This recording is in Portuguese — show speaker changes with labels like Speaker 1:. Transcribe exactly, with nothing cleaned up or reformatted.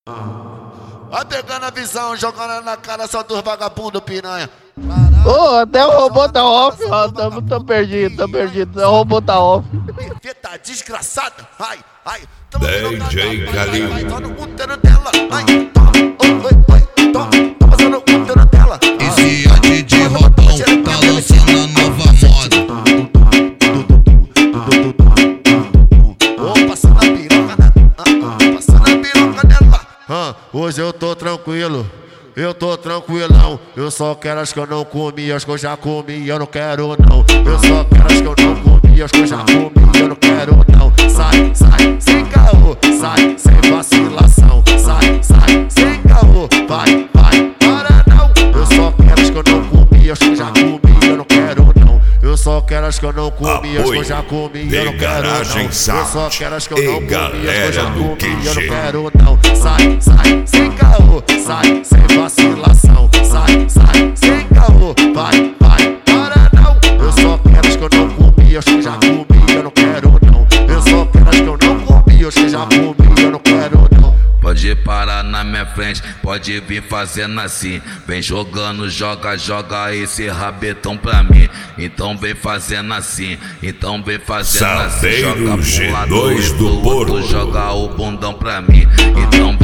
Speaker 1: Vai pegando a visão, jogando na cara só dos vagabundos piranha.
Speaker 2: Ô, oh, até o robô tá off, ó. Tô, tô perdido, tô perdido. O robô tá off.
Speaker 1: Perfeita, desgraçada. Ai, ai.
Speaker 3: D J Calil.
Speaker 1: Vai, só no útero dela. Ai, toma, oi, oi, toma. Toma só no útero dela.
Speaker 4: Esse é D J Rodão, tá lançando a nova moda.
Speaker 1: Ô, passando a piroca na... Passando a piroca dela. Ah, hoje eu tô tranquilo. Eu tô tranquilão, eu só quero as que eu não comi, as que eu já comi, eu não quero não. Eu só quero as que eu não comi, as que eu já comi, eu não quero não. Sai, sai, sem caô, sai, sem vacilação. Sai, sai, sem caô, vai, vai, para não. Eu só quero as que eu não comi, as que eu já comi, eu não quero não. Eu só quero as que eu não comi, as que eu já comi, eu não quero não. Eu só quero as que eu não comi, as que eu já comi, eu não quero não. Sai, sai, sem caô, sai, sem vacilação. Sai, sai, sem caô, vai, vai, para não. Eu só quero as que eu não comi, as que eu já comi, eu não quero não. Eu só quero as que eu não comi, as que eu já comi, eu não quero não.
Speaker 4: Pode parar na minha frente, pode vir fazendo assim. Vem jogando, joga, joga esse rabetão pra mim. Então vem fazendo assim, então vem fazendo assim. Joga pro lado
Speaker 3: G dois
Speaker 4: do
Speaker 3: Porto,
Speaker 4: joga o bundão pra mim. Então